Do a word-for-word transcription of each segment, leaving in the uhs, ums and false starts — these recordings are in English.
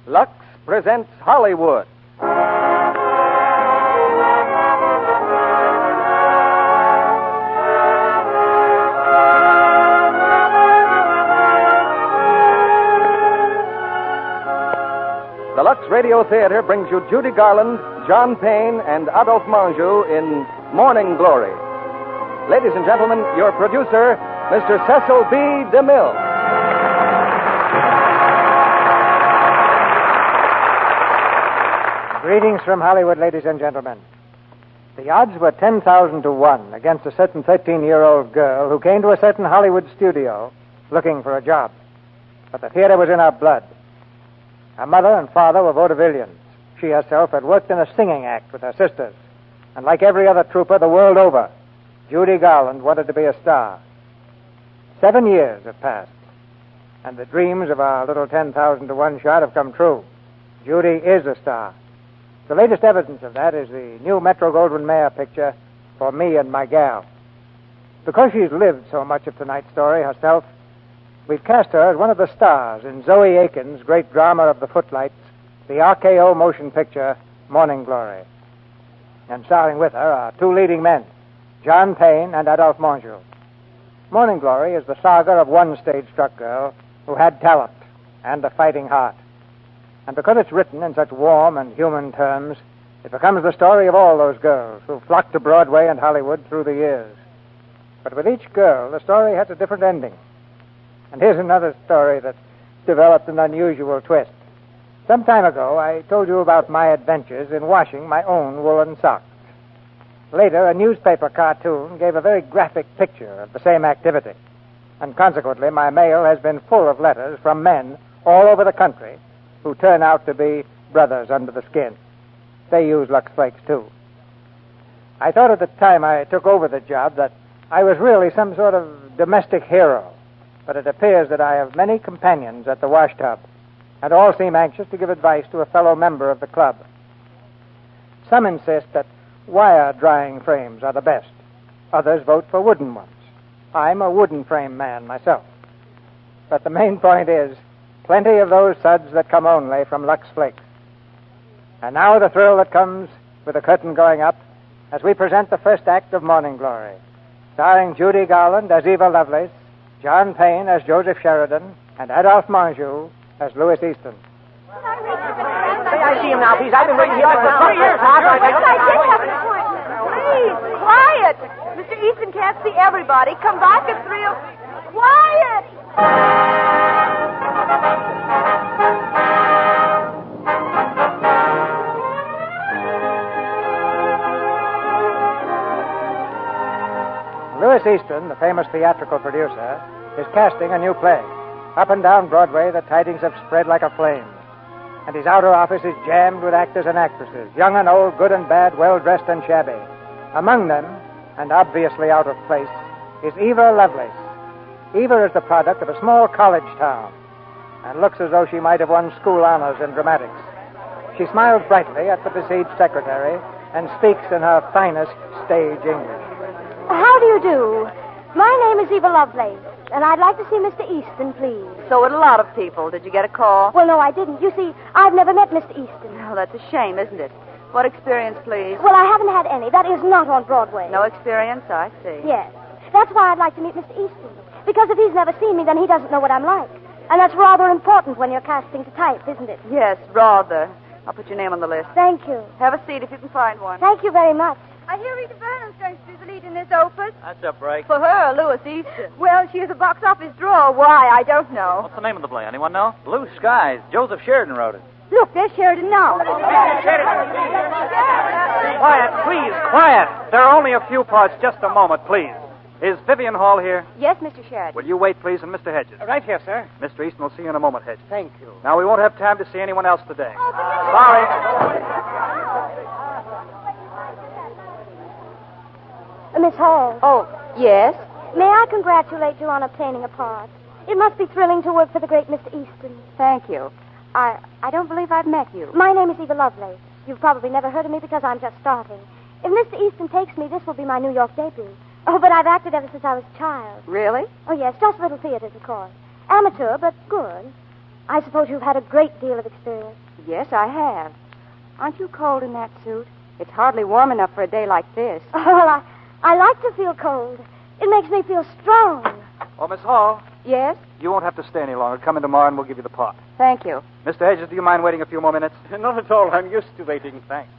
Lux presents Hollywood. The Lux Radio Theater brings you Judy Garland, John Payne, and Adolphe Menjou in Morning Glory. Ladies and gentlemen, your producer, Mister Cecil B. DeMille. Greetings from Hollywood, ladies and gentlemen. The odds were ten thousand to one against a certain thirteen-year-old girl who came to a certain Hollywood studio looking for a job. But the theater was in her blood. Her mother and father were vaudevillians. She herself had worked in a singing act with her sisters. And like every other trooper the world over, Judy Garland wanted to be a star. Seven years have passed, and the dreams of our little ten thousand to one shot have come true. Judy is a star. The latest evidence of that is the new Metro-Goldwyn-Mayer picture, For Me and My Gal. Because she's lived so much of tonight's story herself, we've cast her as one of the stars in Zoe Akin's great drama of the Footlights, the R K O motion picture, Morning Glory. And starring with her are two leading men, John Payne and Adolphe Menjou. Morning Glory is the saga of one stage-struck girl who had talent and a fighting heart. And because it's written in such warm and human terms, it becomes the story of all those girls who flocked to Broadway and Hollywood through the years. But with each girl, the story has a different ending. And here's another story that developed an unusual twist. Some time ago, I told you about my adventures in washing my own woolen socks. Later, a newspaper cartoon gave a very graphic picture of the same activity. And consequently, my mail has been full of letters from men all over the country who turn out to be brothers under the skin. They use Lux Flakes, too. I thought at the time I took over the job that I was really some sort of domestic hero. But it appears that I have many companions at the wash tub, and all seem anxious to give advice to a fellow member of the club. Some insist that wire drying frames are the best. Others vote for wooden ones. I'm a wooden frame man myself. But the main point is, plenty of those suds that come only from Lux Flakes. And now the thrill that comes with the curtain going up as we present the first act of Morning Glory, starring Judy Garland as Eva Lovelace, John Payne as Joseph Sheridan, and Adolphe Menjou as Louis Easton. I see him now, please. I've been waiting here for three years. But I did have an appointment. Please, quiet. Mister Easton can't see everybody. Come back at three o'clock. Quiet. Louis Easton, the famous theatrical producer, is casting a new play. Up and down Broadway, the tidings have spread like a flame. And his outer office is jammed with actors and actresses, young and old, good and bad, well-dressed and shabby. Among them, and obviously out of place, is Eva Lovelace. Eva is the product of a small college town and looks as though she might have won school honors in dramatics. She smiles brightly at the besieged secretary and speaks in her finest stage English. How do you do? My name is Eva Lovelace, and I'd like to see Mister Easton, please. So would a lot of people. Did you get a call? Well, no, I didn't. You see, I've never met Mister Easton. Oh, that's a shame, isn't it? What experience, please? Well, I haven't had any. That is not on Broadway. No experience? I see. Yes. That's why I'd like to meet Mister Easton. Because if he's never seen me, then he doesn't know what I'm like. And that's rather important when you're casting to type, isn't it? Yes, rather. I'll put your name on the list. Thank you. Have a seat if you can find one. Thank you very much. I hear Rita Burnham's going to do the lead in this opus. That's a break. For her, Louis Easton. Well, she is a box office draw. Why, I don't know. What's the name of the play? Anyone know? Blue Skies. Joseph Sheridan wrote it. Look, there's Sheridan now. Quiet, please, quiet. There are only a few parts. Just a moment, please. Is Vivian Hall here? Yes, Mister Sheridan. Will you wait, please, and Mister Hedges? Right here, sir. Mister Easton will see you in a moment, Hedges. Thank you. Now, we won't have time to see anyone else today. Sorry. Uh, Miss Hall. Oh, yes? May I congratulate you on obtaining a part? It must be thrilling to work for the great Mister Easton. Thank you. I I don't believe I've met you. My name is Eva Lovelace. You've probably never heard of me because I'm just starting. If Mister Easton takes me, this will be my New York debut. Oh, but I've acted ever since I was a child. Really? Oh, yes, just little theaters, of course. Amateur, but good. I suppose you've had a great deal of experience. Yes, I have. Aren't you cold in that suit? It's hardly warm enough for a day like this. Oh, well, I, I like to feel cold. It makes me feel strong. Oh, Miss Hall, Yes? you won't have to stay any longer. Come in tomorrow and we'll give you the part. Thank you. Mister Hedges, do you mind waiting a few more minutes? Not at all. I'm used to waiting. Thanks.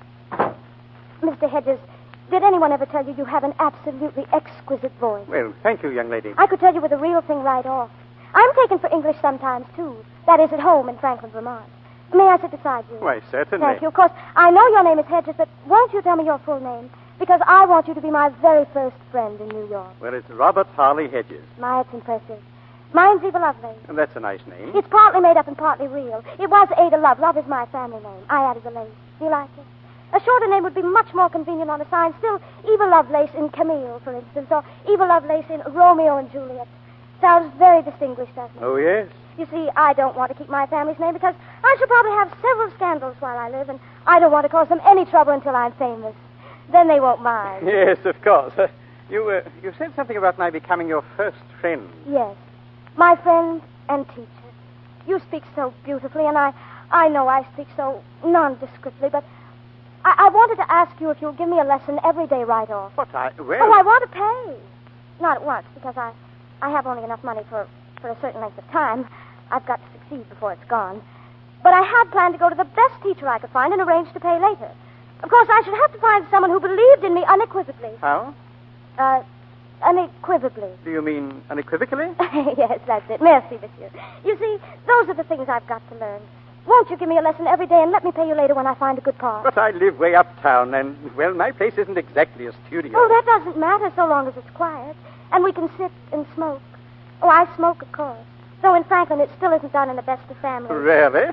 Mister Hedges, did anyone ever tell you you have an absolutely exquisite voice? Well, thank you, young lady. I could tell you with the real thing right off. I'm taken for English sometimes, too. That is, at home in Franklin, Vermont. May I sit beside you? Why, certainly. Thank you. Of course, I know your name is Hedges, but won't you tell me your full name? Because I want you to be my very first friend in New York. Well, it's Robert Harley Hedges. My, it's impressive. Mine's Eva Lovelace. And that's a nice name. It's partly made up and partly real. It was Ada Love. Love is my family name. I added the lace. Do you like it? A shorter name would be much more convenient on the sign. Still, Eva Lovelace in Camille, for instance, or Eva Lovelace in Romeo and Juliet. Sounds very distinguished, doesn't it? Oh, yes? You see, I don't want to keep my family's name because I shall probably have several scandals while I live, and I don't want to cause them any trouble until I'm famous. Then they won't mind. Yes, of course. Uh, you, uh, you said something about my becoming your first friend. Yes. My friend and teacher. You speak so beautifully, and I, I know I speak so nondescriptly, but I, I wanted to ask you if you'll give me a lesson every day right off. What, I... Well... Oh, I want to pay. Not at once, because I, I have only enough money for, for a certain length of time. I've got to succeed before it's gone. But I had planned to go to the best teacher I could find and arrange to pay later. Of course, I should have to find someone who believed in me unequivocally. How? Uh, unequivocally. Do you mean unequivocally? Yes, that's it. Merci, monsieur. You see, those are the things I've got to learn. Won't you give me a lesson every day and let me pay you later when I find a good part? But I live way uptown, and, well, my place isn't exactly a studio. Oh, that doesn't matter so long as it's quiet. And we can sit and smoke. Oh, I smoke, of course. Though in Franklin, it still isn't done in the best of families. Really?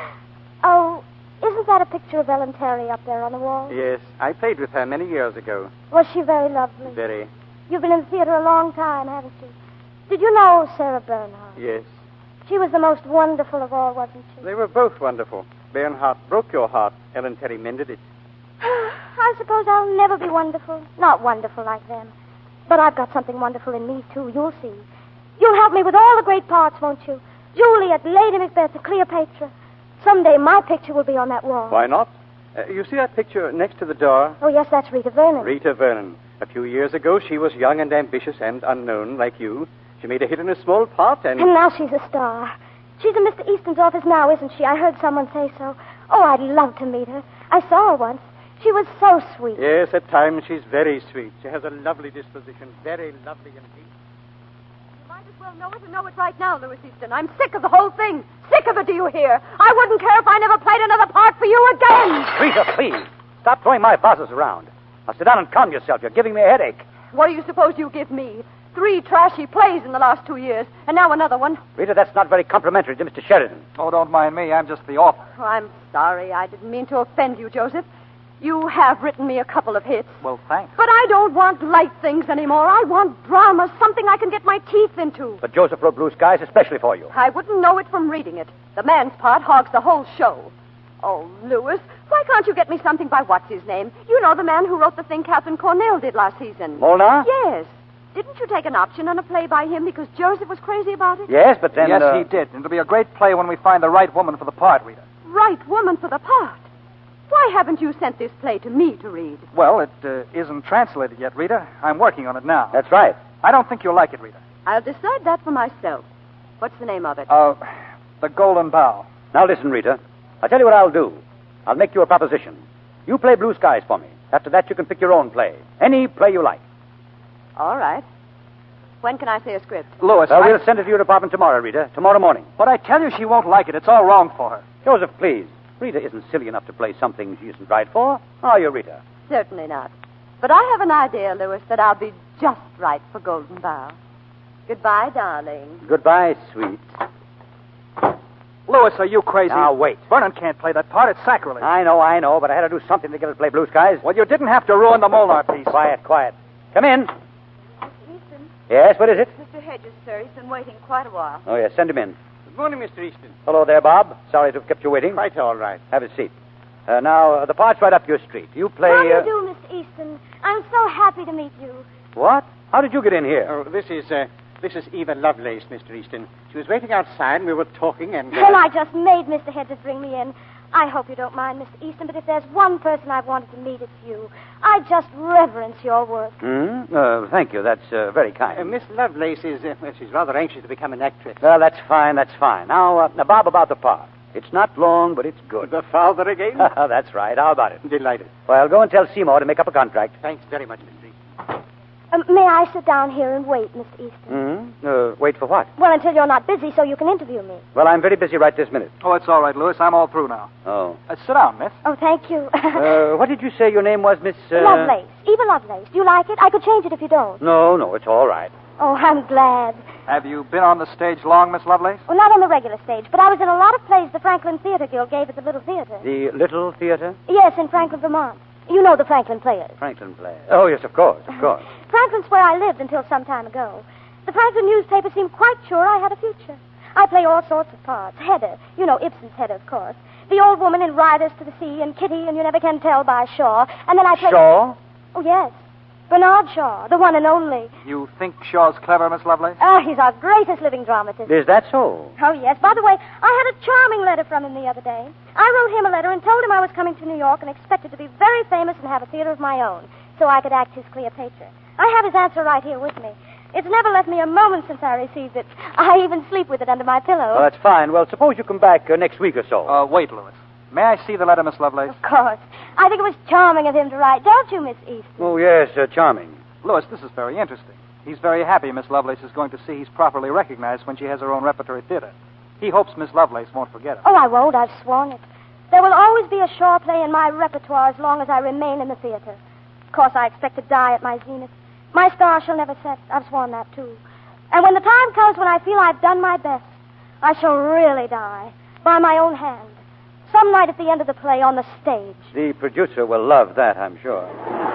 Oh, isn't that a picture of Ellen Terry up there on the wall? Yes, I played with her many years ago. Was she very lovely? Very. You've been in the theater a long time, haven't you? Did you know Sarah Bernhardt? Yes. She was the most wonderful of all, wasn't she? They were both wonderful. Bernhardt broke your heart. Ellen Terry mended it. I suppose I'll never be wonderful. Not wonderful like them. But I've got something wonderful in me, too. You'll see. You'll help me with all the great parts, won't you? Juliet, Lady Macbeth, Cleopatra. Someday my picture will be on that wall. Why not? Uh, you see that picture next to the door? Oh, yes, that's Rita Vernon. Rita Vernon. A few years ago, she was young and ambitious and unknown, like you. She made a hit in a small part and... And now she's a star. She's in Mister Easton's office now, isn't she? I heard someone say so. Oh, I'd love to meet her. I saw her once. She was so sweet. Yes, at times she's very sweet. She has a lovely disposition. Very lovely indeed. You might as well know it and know it right now, Louis Easton. I'm sick of the whole thing. Sick of it, do you hear? I wouldn't care if I never played another part for you again. Rita, please. Stop throwing my vases around. Now sit down and calm yourself. You're giving me a headache. What do you suppose you give me? Three trashy plays in the last two years, and now another one. Rita, that's not very complimentary to Mister Sheridan. Oh, don't mind me. I'm just the author. Oh, I'm sorry. I didn't mean to offend you, Joseph. You have written me a couple of hits. Well, thanks. But I don't want light things anymore. I want drama, something I can get my teeth into. But Joseph wrote Blue Skies especially for you. I wouldn't know it from reading it. The man's part hogs the whole show. Oh, Louis, why can't you get me something by what's his name? You know, the man who wrote the thing Catherine Cornell did last season. Molnar? Yes. Didn't you take an option on a play by him because Joseph was crazy about it? Yes, but then... yes, uh... he did. And it'll be a great play when we find the right woman for the part, Rita. Right woman for the part. Why haven't you sent this play to me to read? Well, it uh, isn't translated yet, Rita. I'm working on it now. That's right. I don't think you'll like it, Rita. I'll decide that for myself. What's the name of it? Uh, The Golden Bough. Now listen, Rita. I'll tell you what I'll do. I'll make you a proposition. You play Blue Skies for me. After that, you can pick your own play. Any play you like. All right. When can I see a script? Louis, Well, I... we'll send it to your department tomorrow, Rita. Tomorrow morning. But I tell you she won't like it. It's all wrong for her. Joseph, please. Rita isn't silly enough to play something she isn't right for. Are you, Rita? Certainly not. But I have an idea, Louis, that I'll be just right for Golden Bough. Goodbye, darling. Goodbye, sweet. Louis, are you crazy? Now, wait. Vernon can't play that part. It's sacrilege. I know, I know, but I had to do something to get her to play Blue Skies. Well, you didn't have to ruin the Molnar piece. Quiet, quiet. Come in. Easton, Yes, what is it? Mister Hedges, sir. He's been waiting quite a while. Oh, yes, send him in. Good morning, Mister Easton. Hello there, Bob. Sorry to have kept you waiting. Quite all right. Have a seat. Uh, now, uh, the part's right up your street. You play... How do you uh, do, Mister Easton? I'm so happy to meet you. What? How did you get in here? Oh, this is, uh, This is Eva Lovelace, Mister Easton. She was waiting outside, and we were talking, and... Uh... Well, I just made Mister Hedges bring me in. I hope you don't mind, Mister Easton, but if there's one person I've wanted to meet, it's you. I just reverence your work. Hmm? Uh, thank you. That's uh, very kind. Uh, Miss Lovelace is, uh, well, she's rather anxious to become an actress. Well, that's fine, that's fine. Now, uh, now, Bob, about the part. It's not long, but it's good. The father again? That's right. How about it? Delighted. Well, go and tell Seymour to make up a contract. Thanks very much, Mister Easton. Um, may I sit down here and wait, Mister Easton? Hmm? Uh, wait for what? Well, until you're not busy, so you can interview me. Well, I'm very busy right this minute. Oh, it's all right, Louis. I'm all through now. Oh. Uh, sit down, miss. Oh, thank you. uh, what did you say your name was, Miss... Uh... Lovelace. Eva Lovelace. Do you like it? I could change it if you don't. No, no, it's all right. Oh, I'm glad. Have you been on the stage long, Miss Lovelace? Well, not on the regular stage, but I was in a lot of plays the Franklin Theater Guild gave at the Little Theater. The Little Theater? Yes, in Franklin, Vermont. You know the Franklin Players. Franklin Players. Oh, yes, of course, of course. Franklin's where I lived until some time ago. The Franklin newspaper seemed quite sure I had a future. I play all sorts of parts. Hedda. You know Ibsen's Hedda, of course. The old woman in Riders to the Sea and Kitty and You Never Can Tell by Shaw. And then I play... Shaw? Oh, yes. Bernard Shaw, the one and only. You think Shaw's clever, Miss Lovelace? Oh, he's our greatest living dramatist. Is that so? Oh, yes. By the way, I had a charming letter from him the other day. I wrote him a letter and told him I was coming to New York and expected to be very famous and have a theater of my own so I could act his Cleopatra. I have his answer right here with me. It's never left me a moment since I received it. I even sleep with it under my pillow. Well, that's fine. Well, suppose you come back uh, next week or so. Uh, wait, Louis. May I see the letter, Miss Lovelace? Of course. I think it was charming of him to write, don't you, Miss Easton? Oh, yes, uh, charming. Louis, this is very interesting. He's very happy Miss Lovelace is going to see he's properly recognized when she has her own repertory theater. He hopes Miss Lovelace won't forget him. Oh, I won't. I've sworn it. There will always be a Shaw play in my repertoire as long as I remain in the theater. Of course, I expect to die at my zenith. My star shall never set. I've sworn that, too. And when the time comes when I feel I've done my best, I shall really die by my own hand. Some night at the end of the play on the stage. The producer will love that, I'm sure.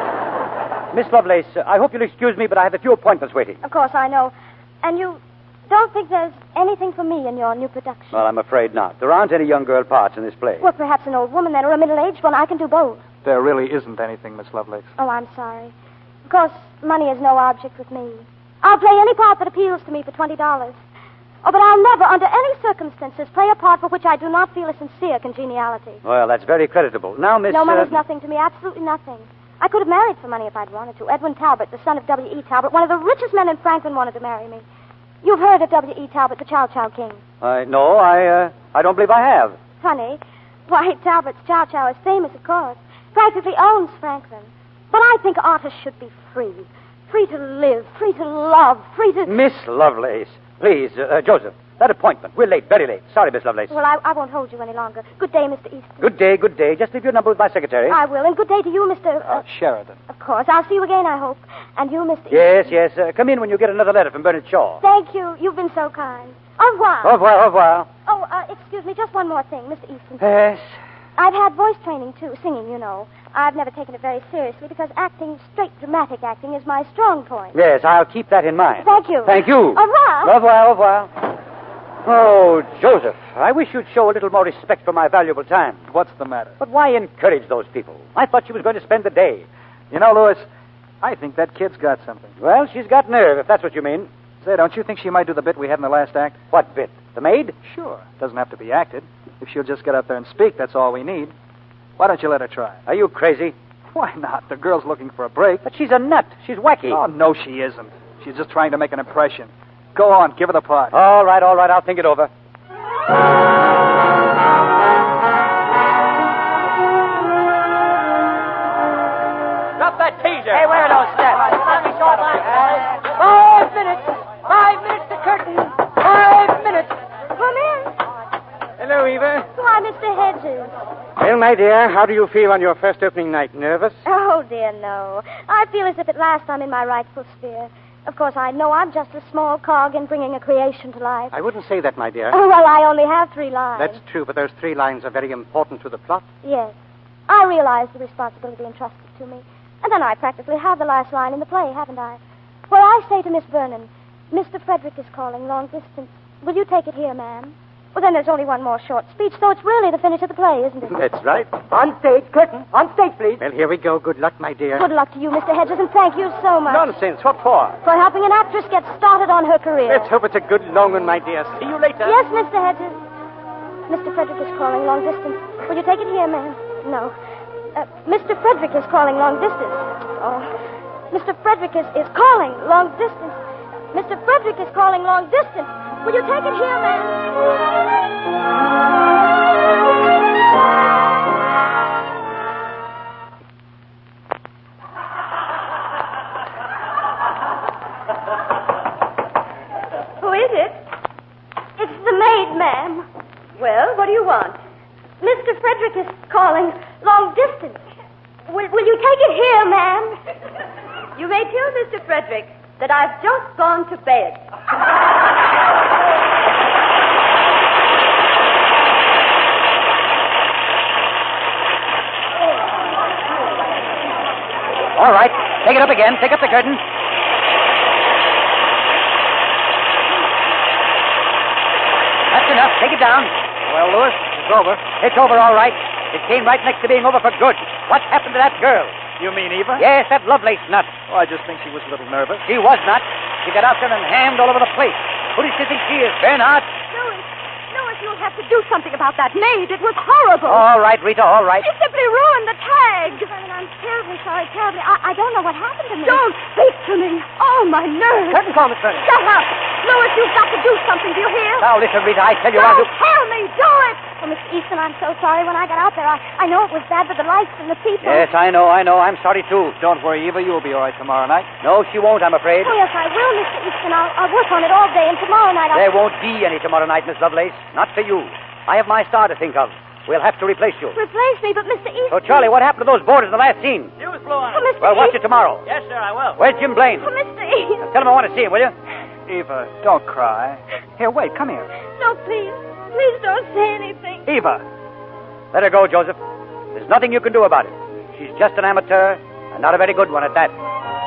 Miss Lovelace, uh, I hope you'll excuse me, but I have a few appointments waiting. Of course, I know. And you don't think there's anything for me in your new production? Well, I'm afraid not. There aren't any young girl parts in this play. Well, perhaps an old woman then, or a middle-aged one. I can do both. There really isn't anything, Miss Lovelace. Oh, I'm sorry. Of course, money is no object with me. I'll play any part that appeals to me for twenty dollars. Oh, but I'll never, under any circumstances, play a part for which I do not feel a sincere congeniality. Well, that's very creditable. Now, Miss... No, money's uh... nothing to me, absolutely nothing. I could have married for money if I'd wanted to. Edwin Talbot, the son of W E. Talbot, one of the richest men in Franklin, wanted to marry me. You've heard of W E. Talbot, the Chow Chow King. I no, I, uh, I don't believe I have. Funny. Why, Talbot's Chow Chow is famous, of course. Practically owns Franklin. But I think artists should be free. Free to live, free to love, free to... Miss Lovelace, please, uh, uh, Joseph, that appointment. We're late, very late. Sorry, Miss Lovelace. Well, I, I won't hold you any longer. Good day, Mister Easton. Good day, good day. Just leave your number with my secretary. I will. And good day to you, Mister Uh, uh, Sheridan. Of course. I'll see you again, I hope. And you, Mister Yes, yes. Uh, come in when you get another letter from Bernard Shaw. Thank you. You've been so kind. Au revoir. Au revoir, au revoir. Oh, uh, excuse me, just one more thing, Mister Easton. Yes. I've had voice training, too, singing, you know. I've never taken it very seriously because acting, straight dramatic acting, is my strong point. Yes, I'll keep that in mind. Thank you. Thank you. Au revoir. Au revoir, au revoir. Oh, Joseph, I wish you'd show a little more respect for my valuable time. What's the matter? But why encourage those people? I thought she was going to spend the day. You know, Louis, I think that kid's got something. Well, she's got nerve, if that's what you mean. Say, don't you think she might do the bit we had in the last act? What bit? The maid? Sure. Doesn't have to be acted. If she'll just get up there and speak, that's all we need. Why don't you let her try? Are you crazy? Why not? The girl's looking for a break. But she's a nut. She's wacky. Oh, no, she isn't. She's just trying to make an impression. Go on, give her the part. All right, all right, I'll think it over. Drop that teaser. Hey, where are those steps? Five minutes. Five minutes to curtain. Five minutes. Come in. Hello, Eva. Why, Mister Hedges. Well, my dear, how do you feel on your first opening night? Nervous? Oh, dear, no. I feel as if at last I'm in my rightful sphere. Of course, I know I'm just a small cog in bringing a creation to life. I wouldn't say that, my dear. Oh, well, I only have three lines. That's true, but those three lines are very important to the plot. Yes. I realize the responsibility entrusted to me. And then I practically have the last line in the play, haven't I? Where I say to Miss Vernon, Mister Frederick is calling long distance. Will you take it here, ma'am? Well, then there's only one more short speech, so it's really the finish of the play, isn't it? That's right. On stage, curtain. On stage, please. Well, here we go. Good luck, my dear. Good luck to you, Mister Hedges, and thank you so much. Nonsense. What for? For helping an actress get started on her career. Let's hope it's a good long one, my dear. See you later. Yes, Mister Hedges. Mister Frederick is calling long distance. Will you take it here, ma'am? No. Uh, Mister Frederick is calling long distance. Oh. Mister Frederick is, is calling long distance. Mister Frederick is calling long distance. Will you take it here, ma'am? Who is it? It's the maid, ma'am. Well, what do you want? Mister Frederick is calling long distance. Will, will you take it here, ma'am? You may tell Mister Frederick that I've just gone to bed. All right. Take it up again. Take up the curtain. That's enough. Take it down. Well, Louis, it's over. It's over, all right. It came right next to being over for good. What happened to that girl? You mean Eva? Yes, that Lovelace nut. Oh, I just think she was a little nervous. She was not. She got out there and hammed all over the place. Who does she think she is, Bernhardt? Louis, Louis, you'll have to do something about that maid. It was horrible. All right, Rita, all right. She simply ruined the tag. Vernon, I'm terribly sorry, terribly. I, I don't know what happened to me. Don't speak to me. Oh, my nerves. Curtain call, Miss Vernon. Shut up. Louis, you've got to do something. Do you hear? Now, listen, Rita, I tell you Don't I'll do... tell me. Do it. Oh, Mister Easton, I'm so sorry. When I got out there, I, I know it was bad, but the lights and the people... Yes, I know, I know. I'm sorry, too. Don't worry, Eva. You'll be all right tomorrow night. No, she won't, I'm afraid. Oh, yes, I will, Mister Easton. I'll, I'll work on it all day, and tomorrow night I'll... There won't be any tomorrow night, Miss Lovelace. Not for you. I have my star to think of. We'll have to replace you. Replace me, but Mister Easton... So, Charlie, what happened to those boarders in the last scene? Fuse blew on Oh, it. Mister Well, watch it Easton. tomorrow. Yes, sir, I will. Where's Jim Blaine? Oh, Mister Easton. Tell him I want to see him, will you? Eva, don't cry. Here, wait. Come here. No, please. Please don't say anything. Eva. Let her go, Joseph. There's nothing you can do about it. She's just an amateur, and not a very good one at that.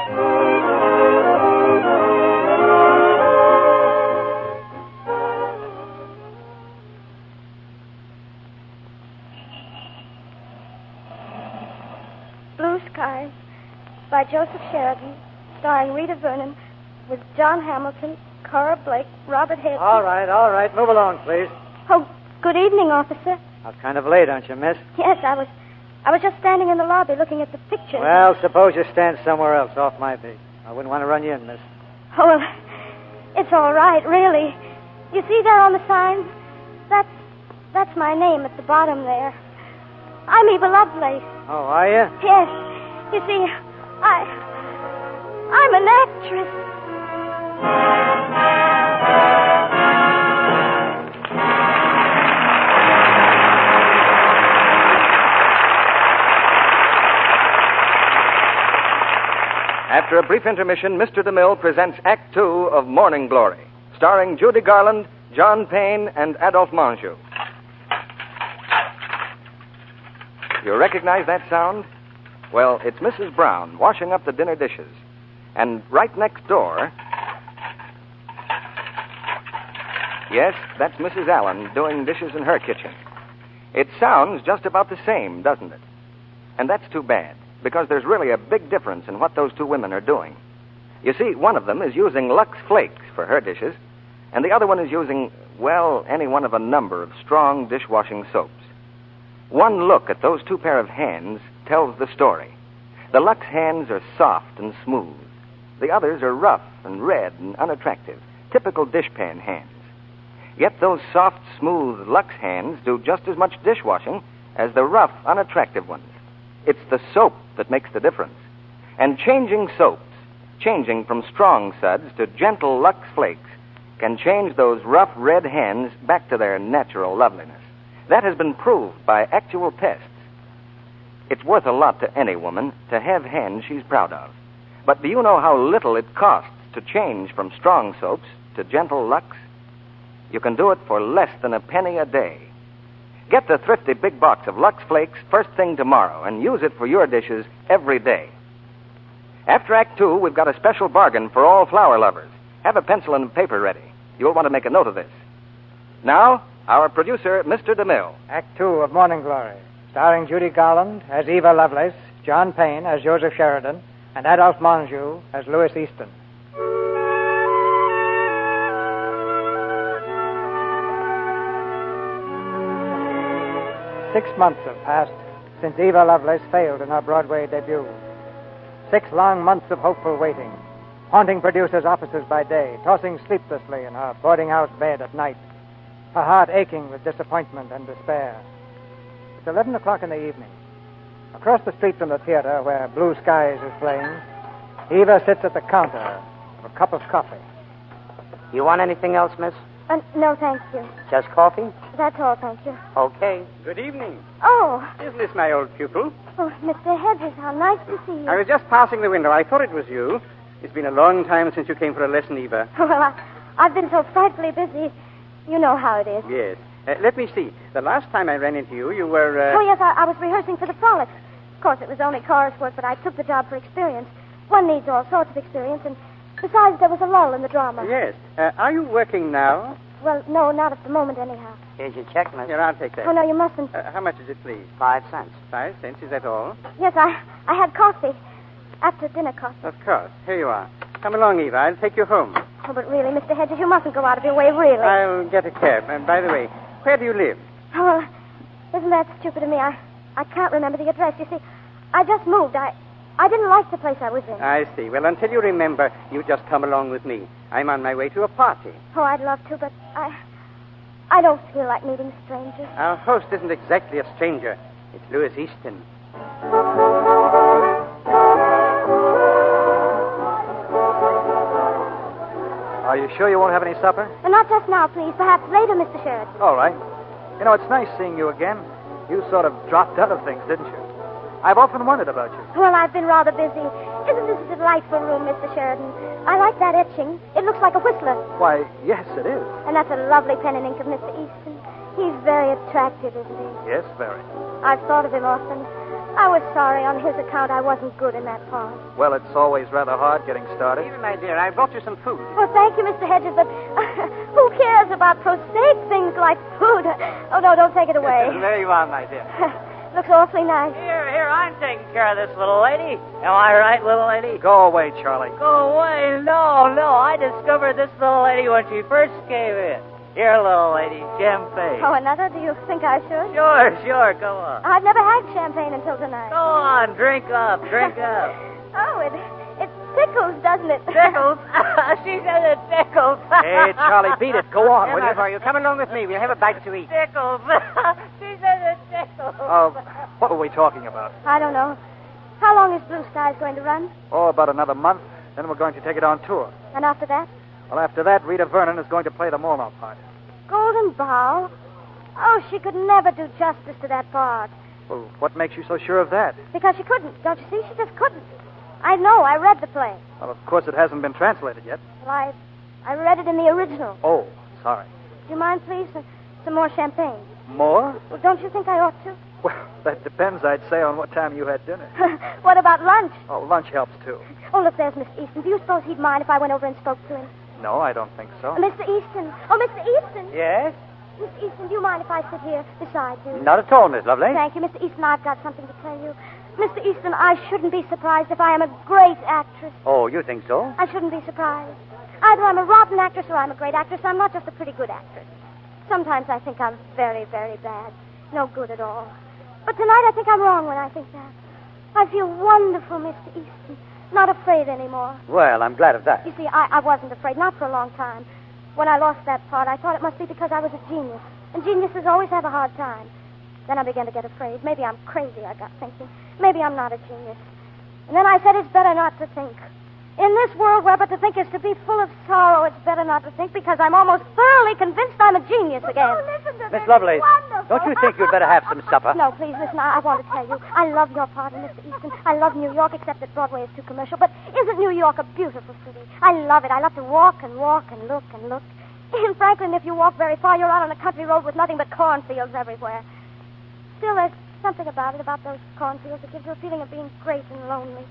Blue Skies by Joseph Sheridan, starring Rita Vernon, with John Hamilton, Cora Blake, Robert Hale. All right, all right. Move along, please. Oh, good evening, officer. That's kind of late, aren't you, miss? Yes, I was I was just standing in the lobby looking at the pictures. Well, suppose you stand somewhere else off my beat. I wouldn't want to run you in, miss. Oh, well, it's all right, really. You see there on the sign? That's that's my name at the bottom there. I'm Eva Lovelace. Oh, are you? Yes. You see, I I'm an actress. After a brief intermission, Mister DeMille presents Act Two of Morning Glory, starring Judy Garland, John Payne, and Adolphe Menjou. You recognize that sound? Well, it's Missus Brown washing up the dinner dishes. And right next door... Yes, that's Missus Allen doing dishes in her kitchen. It sounds just about the same, doesn't it? And that's too bad, because there's really a big difference in what those two women are doing. You see, one of them is using Lux Flakes for her dishes, and the other one is using, well, any one of a number of strong dishwashing soaps. One look at those two pair of hands tells the story. The Lux hands are soft and smooth. The others are rough and red and unattractive, typical dishpan hands. Yet those soft, smooth Lux hands do just as much dishwashing as the rough, unattractive ones. It's the soap that makes the difference. And changing soaps, changing from strong suds to gentle Lux Flakes, can change those rough red hands back to their natural loveliness. That has been proved by actual tests. It's worth a lot to any woman to have hands she's proud of. But do you know how little it costs to change from strong soaps to gentle Lux? You can do it for less than a penny a day. Get the thrifty big box of Lux Flakes first thing tomorrow and use it for your dishes every day. After Act Two, we've got a special bargain for all flower lovers. Have a pencil and paper ready. You'll want to make a note of this. Now, Our producer, Mister DeMille. Act two of Morning Glory, starring Judy Garland as Eva Lovelace, John Payne as Joseph Sheridan, and Adolphe Menjou as Louis Easton. Six months have passed since Eva Lovelace failed in her Broadway debut. Six long months of hopeful waiting, haunting producers' offices by day, tossing sleeplessly in her boarding-house bed at night, her heart aching with disappointment and despair. It's eleven o'clock in the evening. Across the street from the theater where Blue Skies is playing, Eva sits at the counter with a cup of coffee. You want anything else, miss? Uh, no, thank you. Just coffee? That's all, thank you. Okay. Good evening. Oh, Isn't this my old pupil? oh, Mister Hedges, how nice to see you. I was just passing the window. I thought it was you. It's been a long time since you came for a lesson, Eva. Well, I, I've been so frightfully busy. You know how it is. Yes. Uh, let me see. The last time I ran into you, you were... Uh... Oh, yes, I, I was rehearsing for the frolics. Of course, it was only chorus work, but I took the job for experience. One needs all sorts of experience, and besides, there was a lull in the drama. Yes. Uh, are you working now? Well, no, not at the moment, anyhow. Here's your check, miss. Here, I'll take that. Oh, no, you mustn't. Uh, how much is it, please? Five cents. Five cents, is that all? Yes, I, I had coffee. After dinner coffee. Of course. Here you are. Come along, Eva. I'll take you home. Oh, but really, Mister Hedges, you mustn't go out of your way, really. I'll get a cab. And by the way, where do you live? Oh, well, isn't that stupid of me? I, I can't remember the address. You see, I just moved. I, I didn't like the place I was in. I see. Well, until you remember, you just come along with me. I'm on my way to a party. Oh, I'd love to, but I, I don't feel like meeting strangers. Our host isn't exactly a stranger. It's Louis Easton. Are you sure you won't have any supper? And not just now, please. Perhaps later, Mister Sheridan. All right. You know, it's nice seeing you again. You sort of dropped out of things, didn't you? I've often wondered about you. Well, I've been rather busy. Isn't this a delightful room, Mister Sheridan? I like that etching. It looks like a whistler. Why, yes, it is. And that's a lovely pen and ink of Mister Easton. He's very attractive, isn't he? Yes, very. I've thought of him often. I was sorry on his account I wasn't good in that part. Well, it's always rather hard getting started. Eva, my dear, I brought you some food. Well, thank you, Mister Hedges, but who cares about prosaic things like food? Oh, no, don't take it away. There you are, my dear. Looks awfully nice. Here, here, I'm taking care of this little lady. Am I right, little lady? Go away, Charlie. Go away. No, no, I discovered this little lady when she first came in. Here, little lady, champagne. Oh, another? Do you think I should? Sure, sure, come on. I've never had champagne until tonight. Go on, drink up, drink up. Oh, it it tickles, doesn't it? Tickles? She said it tickles. Hey, Charlie, beat it. Go on, will Emma, you? for you. Come along with me. We'll have a bite to eat. Tickles. She said it tickles. Uh, what were we talking about? I don't know. How long is Blue Skies going to run? Oh, about another month. Then we're going to take it on tour. And after that? Well, after that, Rita Vernon is going to play the Murnau part. Golden Bough? Oh, she could never do justice to that part. Well, what makes you so sure of that? Because she couldn't. Don't you see? She just couldn't. I know. I read the play. Well, of course, it hasn't been translated yet. Well, I, I read it in the original. Oh, sorry. Do you mind, please? Some, some more champagne. More? Well, don't you think I ought to? Well, that depends, I'd say, on what time you had dinner. What about lunch? Oh, lunch helps, too. Oh, look, there's Mister Easton. Do you suppose he'd mind if I went over and spoke to him? No, I don't think so. Uh, Mister Easton. Oh, Mister Easton. Yes? Mister Easton, do you mind if I sit here beside you? Not at all, Miss Lovelace. Thank you, Mister Easton. I've got something to tell you. Mister Easton, I shouldn't be surprised if I am a great actress. Oh, you think so? I shouldn't be surprised. Either I'm a rotten actress or I'm a great actress. I'm not just a pretty good actress. Sometimes I think I'm very, very bad. No good at all. But tonight I think I'm wrong when I think that. I feel wonderful, Mister Easton. Not afraid anymore. Well, I'm glad of that. You see, I, I wasn't afraid, not for a long time. When I lost that part, I thought it must be because I was a genius. And geniuses always have a hard time. Then I began to get afraid. Maybe I'm crazy, I got thinking. Maybe I'm not a genius. And then I said it's better not to think. In this world where but to think is to be full of sorrow, it's better not to think because I'm almost thoroughly convinced I'm a genius again. Oh, listen to Miss this. Lovelace, Wonderful. don't you think you'd better have some supper? No, please, listen, I, I want to tell you. I love your part in Mister Easton. I love New York, except that Broadway is too commercial. But isn't New York a beautiful city? I love it. I love to walk and walk and look and look. In Franklin, if you walk very far, you're out on a country road with nothing but cornfields everywhere. Still, there's something about it, about those cornfields, that gives you a feeling of being great and lonely.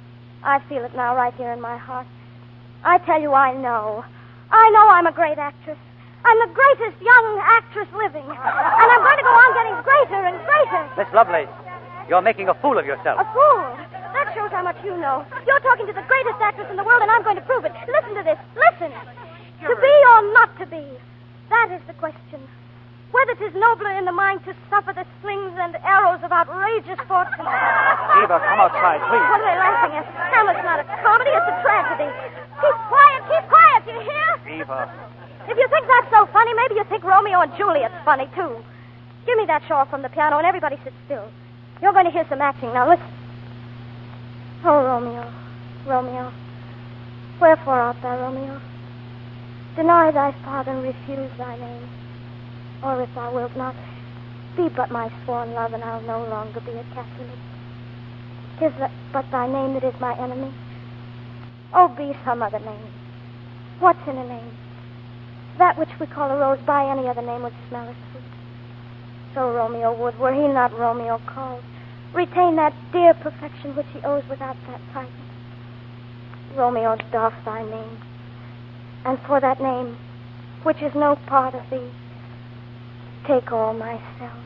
I feel it now right here in my heart. I tell you, I know. I know I'm a great actress. I'm the greatest young actress living. And I'm going to go on getting greater and greater. Miss Lovelace, you're making a fool of yourself. A fool? That shows how much you know. You're talking to the greatest actress in the world, and I'm going to prove it. Listen to this. Listen. To be or not to be, that is the question. Whether 'tis nobler in the mind to suffer the slings and arrows of outrageous fortune. Eva, come outside, please. What are they laughing at? Hamlet's not a comedy, it's a tragedy. Keep quiet, keep quiet, do you hear? Eva. If you think that's so funny, maybe you think Romeo and Juliet's funny, too. Give me that shawl from the piano, and everybody sit still. You're going to hear some acting. Now, listen. Oh, Romeo, Romeo, wherefore art thou, Romeo? Deny thy father and refuse thy name. Or if thou wilt not, be but my sworn love, and I'll no longer be a Capulet. 'Tis but thy name that is my enemy. Oh, be some other name. What's in a name? That which we call a rose by any other name would smell as sweet. So Romeo would, were he not Romeo called, retain that dear perfection which he owes without that title. Romeo, doff thy name, and for that name, which is no part of thee, take all myself.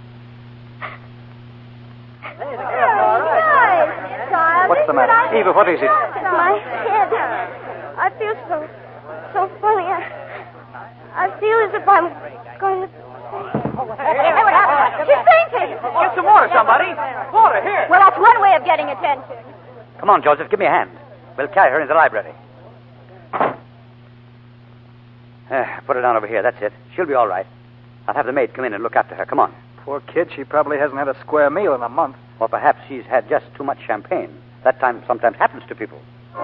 What's the matter? Eva, what is it? My head. I feel so, so funny. I, I feel as if I'm going to... She fainted. Get some water, somebody. Water, here. Well, that's one way of getting attention. Come on, Joseph, give me a hand. We'll carry her in the library. Uh, put her down over here, that's it. She'll be all right. I'll have the maid come in and look after her. Come on. Poor kid, she probably hasn't had a square meal in a month. Or perhaps she's had just too much champagne. That time sometimes happens to people.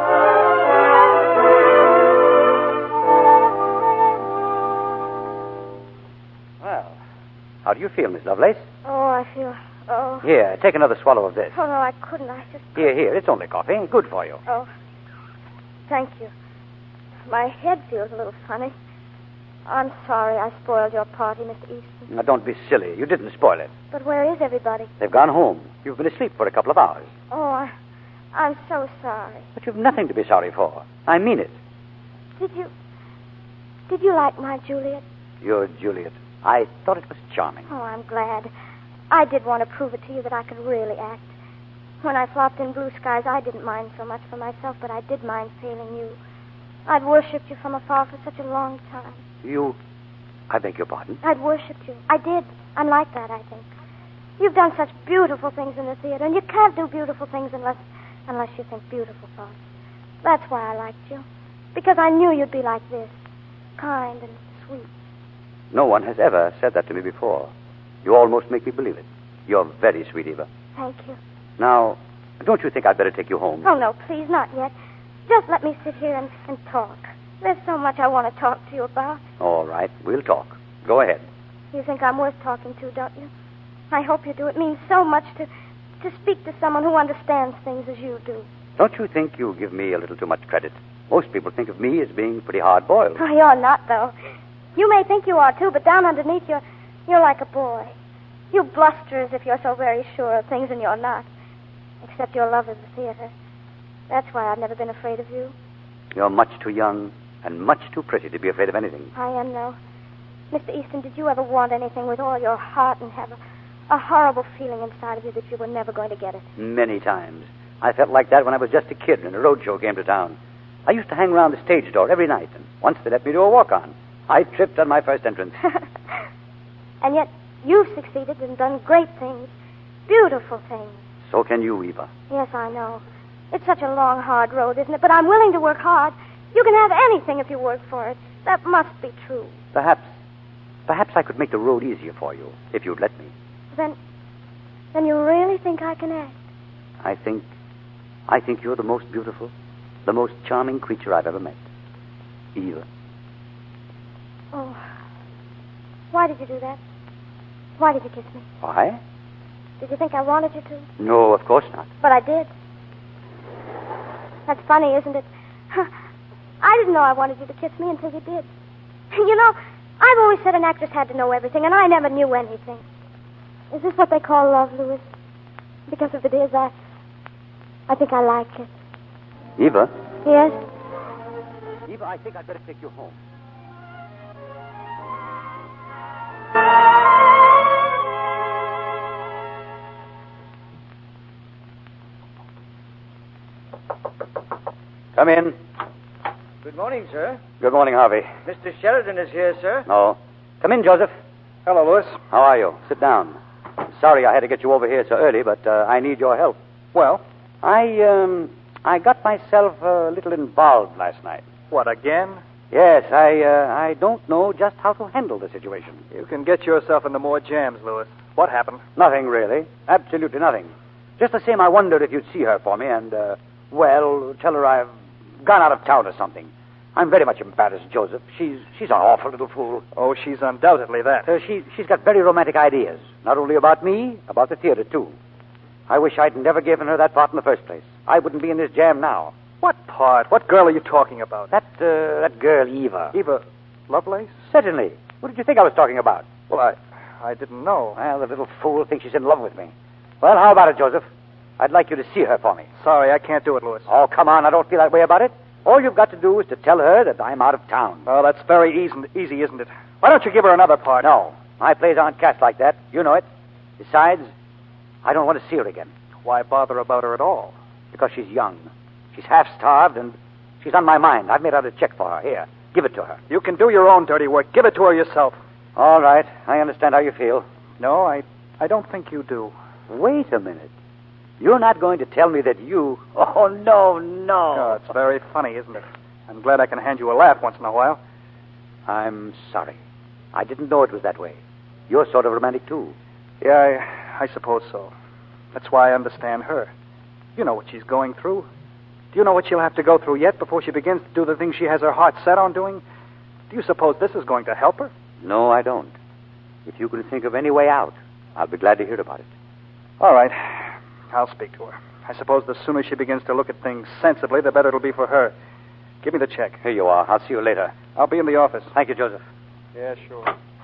Well, how do you feel, Miss Lovelace? Oh, I feel... Oh. Here, take another swallow of this. Oh, no, I couldn't. I just... Here, here, it's only coffee. Good for you. Oh, thank you. My head feels a little funny. I'm sorry I spoiled your party, Mister Easton. Now, don't be silly. You didn't spoil it. But where is everybody? They've gone home. You've been asleep for a couple of hours. Oh, I, I'm so sorry. But you've nothing to be sorry for. I mean it. Did you... Did you like my Juliet? Your Juliet. I thought it was charming. Oh, I'm glad. I did want to prove it to you that I could really act. When I flopped in Blue Skies, I didn't mind so much for myself, but I did mind failing you. I'd worshipped you from afar for such a long time. You... I beg your pardon? I'd worshipped you. I did. I'm like that, I think. You've done such beautiful things in the theater, and you can't do beautiful things unless unless you think beautiful thoughts. That's why I liked you. Because I knew you'd be like this. Kind and sweet. No one has ever said that to me before. You almost make me believe it. You're very sweet, Eva. Thank you. Now, don't you think I'd better take you home? Oh, no, please, not yet. Just let me sit here and, and talk. There's so much I want to talk to you about. All right, we'll talk. Go ahead. You think I'm worth talking to, don't you? I hope you do. It means so much to, to speak to someone who understands things as you do. Don't you think you give me a little too much credit? Most people think of me as being pretty hard-boiled. Oh, you're not, though. You may think you are, too, but down underneath, you're, you're like a boy. You bluster as if you're so very sure of things, and you're not. Except your love of the theater. That's why I've never been afraid of you. You're much too young and much too pretty to be afraid of anything. I am, though. Mister Easton, did you ever want anything with all your heart and have a, a horrible feeling inside of you that you were never going to get it? Many times. I felt like that when I was just a kid and a roadshow came to town. I used to hang around the stage door every night, and once they let me do a walk-on. I tripped on my first entrance. And yet you've succeeded and done great things. Beautiful things. So can you, Eva. Yes, I know. It's such a long, hard road, isn't it? But I'm willing to work hard. You can have anything if you work for it. That must be true. Perhaps, perhaps I could make the road easier for you, if you'd let me. Then, then you really think I can act? I think, I think you're the most beautiful, the most charming creature I've ever met. Eva. Oh, why did you do that? Why did you kiss me? Why? Did you think I wanted you to? No, of course not. But I did. That's funny, isn't it? I didn't know I wanted you to kiss me until you did. You know, I've always said an actress had to know everything, and I never knew anything. Is this what they call love, Louis? Because if it is, I... I think I like it. Eva? Yes? Eva, I think I'd better take you home. Come in. Good morning, sir. Good morning, Harvey. Mister Sheridan is here, sir. No. Come in, Joseph. Hello, Louis. How are you? Sit down. Sorry I had to get you over here so early, but uh, I need your help. Well, I, um, I got myself a little involved last night. what, again? Yes, I, uh, I don't know just how to handle the situation. You can get yourself into more jams, Louis. What happened? Nothing, really. Absolutely nothing. Just the same, I wondered if you'd see her for me and, uh, well, tell her I've gone out of town or something. I'm very much embarrassed, Joseph. She's she's an awful little fool. Oh, she's undoubtedly that. Uh, she, she's got very romantic ideas. Not only about me, about the theater, too. I wish I'd never given her that part in the first place. I wouldn't be in this jam now. What part? What girl are you talking about? That, uh, that girl, Eva. Eva Lovelace? Certainly. What did you think I was talking about? Well, I I didn't know. Well, the little fool thinks she's in love with me. Well, how about it, Joseph? I'd like you to see her for me. Sorry, I can't do it, Louis. Oh, come on. I don't feel that way about it. All you've got to do is to tell her that I'm out of town. Oh, that's very easy, easy, isn't it? Why don't you give her another part? No. My plays aren't cast like that. You know it. Besides, I don't want to see her again. Why bother about her at all? Because she's young. She's half-starved, and she's on my mind. I've made out a check for her. Here, give it to her. You can do your own dirty work. Give it to her yourself. All right. I understand how you feel. No, I, I don't think you do. Wait a minute. You're not going to tell me that you... Oh, no, no. Oh, it's very funny, isn't it? I'm glad I can hand you a laugh once in a while. I'm sorry. I didn't know it was that way. You're sort of romantic, too. Yeah, I, I suppose so. That's why I understand her. You know what she's going through. Do you know what she'll have to go through yet before she begins to do the things she has her heart set on doing? Do you suppose this is going to help her? No, I don't. If you can think of any way out, I'll be glad to hear about it. All right. I'll speak to her. I suppose the sooner she begins to look at things sensibly, the better it'll be for her. Give me the check. Here you are. I'll see you later. I'll be in the office. Thank you, Joseph. Yeah, sure.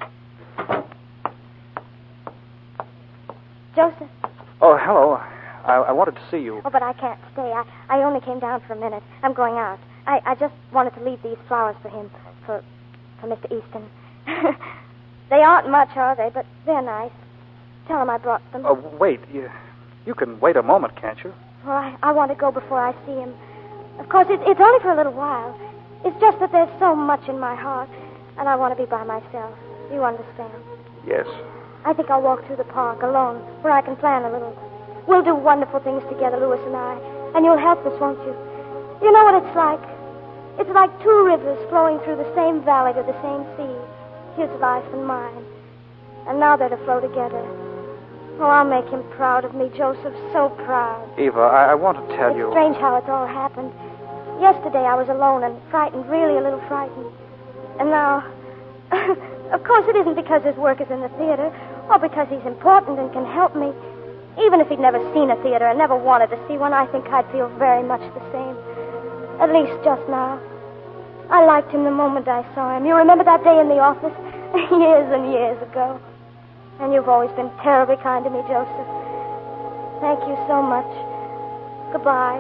Joseph. Oh, hello. I, I wanted to see you. Oh, but I can't stay. I, I only came down for a minute. I'm going out. I, I just wanted to leave these flowers for him, for for Mister Easton. They aren't much, are they? But they're nice. Tell him I brought them. Oh, wait. You, you can wait a moment, can't you? Well, I, I want to go before I see him. Of course, it, it's only for a little while. It's just that there's so much in my heart, and I want to be by myself. You understand? Yes. I think I'll walk through the park alone, where I can plan a little. We'll do wonderful things together, Louis and I, and you'll help us, won't you? You know what it's like? It's like two rivers flowing through the same valley to the same sea. His life and mine. And now they're to flow together. Oh, I'll make him proud of me, Joseph, so proud. Eva, I, I want to tell it's you... It's strange how it's all happened. Yesterday I was alone and frightened, really a little frightened. And now... Of course, it isn't because his work is in the theater, or because he's important and can help me. Even if he'd never seen a theater and never wanted to see one, I think I'd feel very much the same. At least just now. I liked him the moment I saw him. You remember that day in the office? Years and years ago. And you've always been terribly kind to me, Joseph. Thank you so much. Goodbye.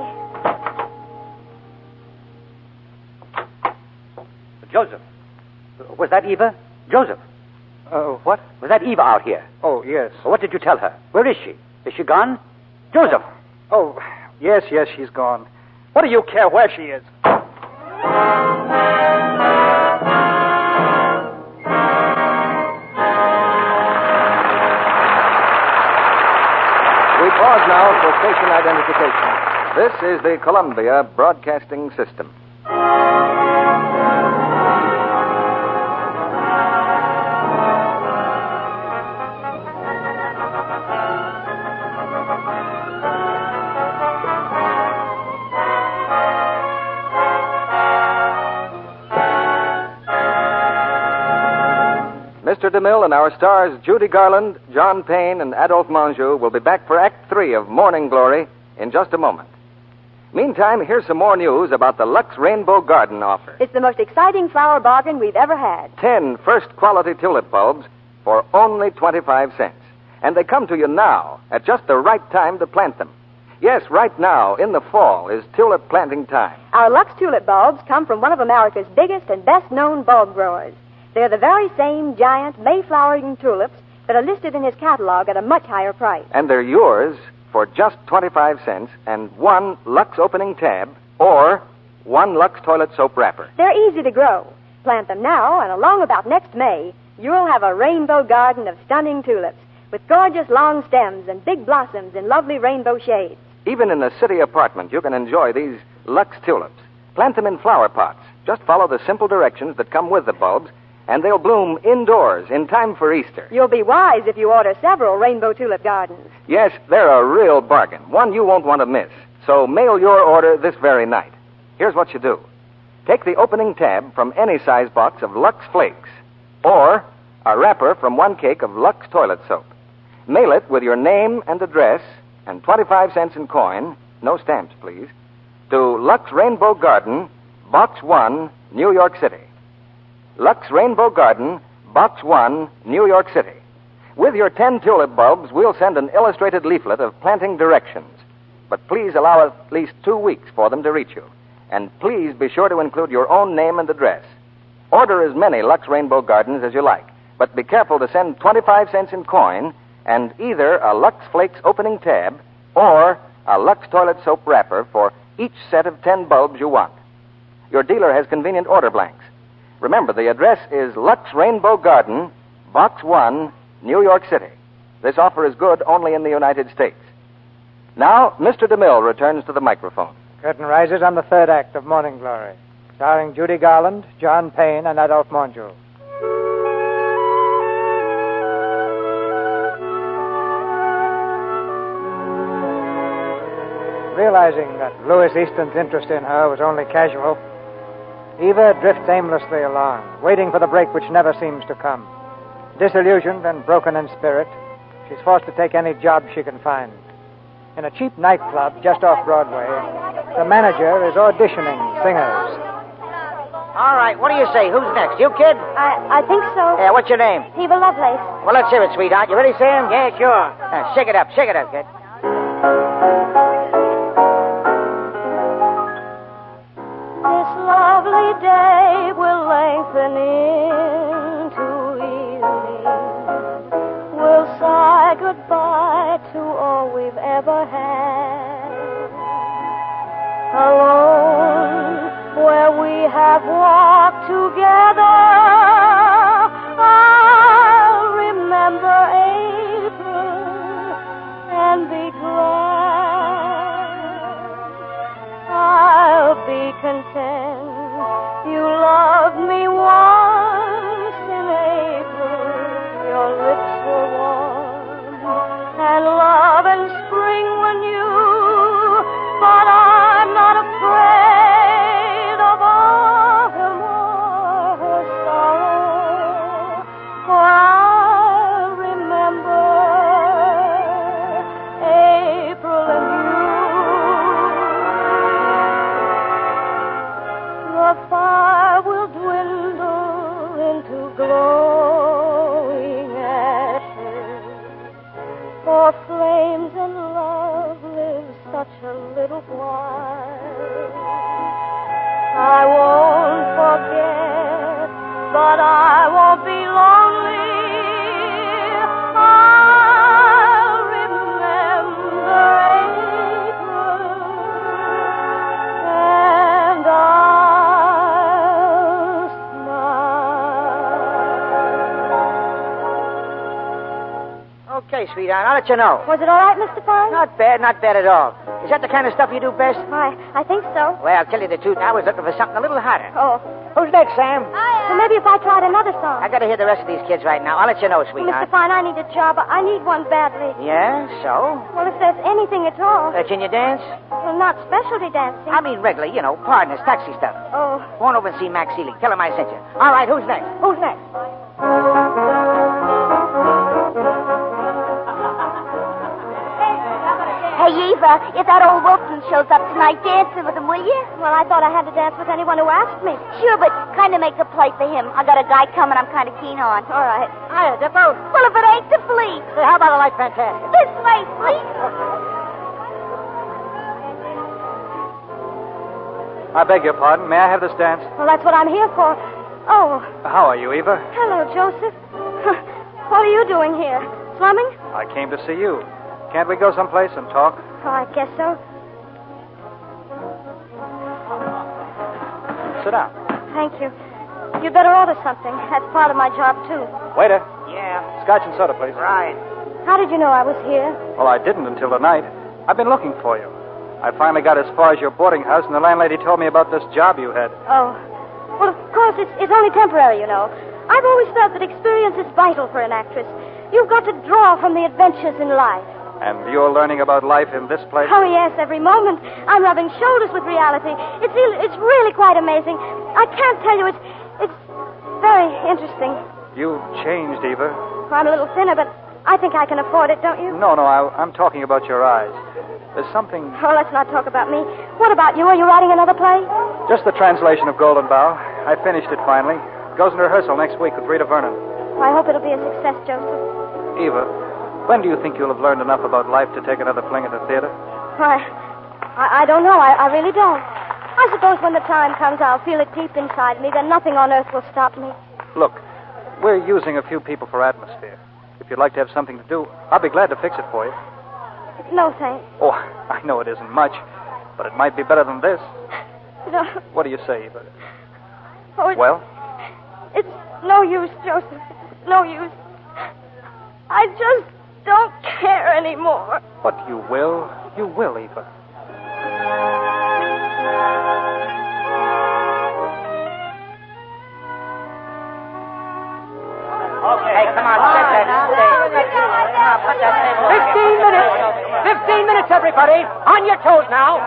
Joseph. Was that Eva? Joseph. Uh, what? Was that Eva out here? Oh, yes. What did you tell her? Where is she? Is she gone? Joseph. Oh, yes, yes, she's gone. What do you care where she is? We pause now for station identification. This is the Columbia Broadcasting System. Mister DeMille and our stars Judy Garland, John Payne, and Adolphe Menjou will be back for Act Three of Morning Glory in just a moment. Meantime, here's some more news about the Lux Rainbow Garden offer. It's the most exciting flower bargain we've ever had. Ten first-quality tulip bulbs for only twenty-five cents. And they come to you now at just the right time to plant them. Yes, right now, in the fall, is tulip planting time. Our Lux tulip bulbs come from one of America's biggest and best-known bulb growers. They're the very same giant Mayflowering tulips that are listed in his catalog at a much higher price. And they're yours for just twenty-five cents and one Lux opening tab or one Lux toilet soap wrapper. They're easy to grow. Plant them now, and along about next May, you'll have a rainbow garden of stunning tulips with gorgeous long stems and big blossoms in lovely rainbow shades. Even in the city apartment, you can enjoy these Lux tulips. Plant them in flower pots. Just follow the simple directions that come with the bulbs, and they'll bloom indoors in time for Easter. You'll be wise if you order several rainbow tulip gardens. Yes, they're a real bargain, one you won't want to miss. So mail your order this very night. Here's what you do. Take the opening tab from any size box of Lux Flakes, or a wrapper from one cake of Lux toilet soap. Mail it with your name and address and twenty-five cents in coin, no stamps, please, to Lux Rainbow Garden, Box one, New York City. Lux Rainbow Garden, Box one, New York City. With your ten tulip bulbs, we'll send an illustrated leaflet of planting directions. But please allow at least two weeks for them to reach you. And please be sure to include your own name and address. Order as many Lux Rainbow Gardens as you like, but be careful to send twenty-five cents in coin and either a Lux Flakes opening tab or a Lux toilet soap wrapper for each set of ten bulbs you want. Your dealer has convenient order blanks. Remember, the address is Lux Rainbow Garden, Box one, New York City. This offer is good only in the United States. Now, Mister DeMille returns to the microphone. Curtain rises on the third act of Morning Glory, starring Judy Garland, John Payne, and Adolphe Mongeau. Realizing that Louis Easton's interest in her was only casual, Eva drifts aimlessly along, waiting for the break which never seems to come. Disillusioned and broken in spirit, she's forced to take any job she can find. In a cheap nightclub just off Broadway, the manager is auditioning singers. All right, what do you say? Who's next? You, kid? I, I think so. Yeah, what's your name? Eva Lovelace. Well, let's hear it, sweetheart. You ready, Sam? Yeah, sure. Uh, shake it up, shake it up, kid. This lovely day will lengthen into evening. We'll say goodbye to all we've ever had. Alone, where we have walked together, I'll remember April and be glad. I'll be content. You loved me once in April. Your lips were warm, and love and spring were new. But I'm not afraid of autumn or her sorrow, for I'll remember April and you. The fire will dwindle into glowing ashes, for flames and love live such a little while. I won't forget, but I won't be lonely. I'll remember April, and I'll smile. Okay, sweetheart, I'll let you know. Was it all right, Mister Fine? Not bad, not bad at all. Is that the kind of stuff you do best? I, I think so. Well, I'll tell you the truth. I was looking for something a little hotter. Oh. Who's next, Sam? So maybe if I tried another song. I gotta hear the rest of these kids right now. I'll let you know, Well, sweetheart. Mister Fine, I need a job. I need one badly. Yeah, so? Well, if there's anything at all. Uh, can you dance? Well, not specialty dancing. I mean regular, you know, partners, taxi stuff. Oh. Go on over and see Max Seelig. Tell him I sent you. All right, who's next? Who's next? Hey, Eva, if that old Wilson shows up tonight, dance with him, will you? Well, I thought I had to dance with anyone who asked me. Sure, but kind of make a play for him. I got a guy coming I'm kind of keen on. All right. Hiya, Dippo. Well, if it ain't the Fleet. Say, how about a light fantastic? This way, Fleet. I beg your pardon. May I have this dance? Well, that's what I'm here for. Oh. How are you, Eva? Hello, Joseph. What are you doing here? Slumming? I came to see you. Can't we go someplace and talk? Oh, I guess so. Sit down. Thank you. You'd better order something. That's part of my job, too. Waiter. Yeah. Scotch and soda, please. Right. How did you know I was here? Well, I didn't until tonight. I've been looking for you. I finally got as far as your boarding house, and the landlady told me about this job you had. Oh. Well, of course, it's, it's only temporary, you know. I've always felt that experience is vital for an actress. You've got to draw from the adventures in life. And you're learning about life in this place? Oh, yes, every moment. I'm rubbing shoulders with reality. It's, it's really quite amazing. I can't tell you, it's, it's very interesting. You've changed, Eva. I'm a little thinner, but I think I can afford it, don't you? No, no, I, I'm talking about your eyes. There's something... Oh, let's not talk about me. What about you? Are you writing another play? Just the translation of Golden Bough. I finished it finally. Goes in rehearsal next week with Rita Vernon. Well, I hope it'll be a success, Joseph. Eva, when do you think you'll have learned enough about life to take another fling at the theater? Why, I, I don't know. I, I really don't. I suppose when the time comes, I'll feel it deep inside me. Then nothing on earth will stop me. Look, we're using a few people for atmosphere. If you'd like to have something to do, I'll be glad to fix it for you. No, thanks. Oh, I know it isn't much, but it might be better than this. No. What do you say, Eva? Oh, it's, well? It's no use, Joseph. It's no use. I just don't care anymore. But you will. You will, Eva. Okay, hey, come on, set that stage. Come on, put that table over Fifteen here. minutes. Fifteen minutes, everybody. On your toes now.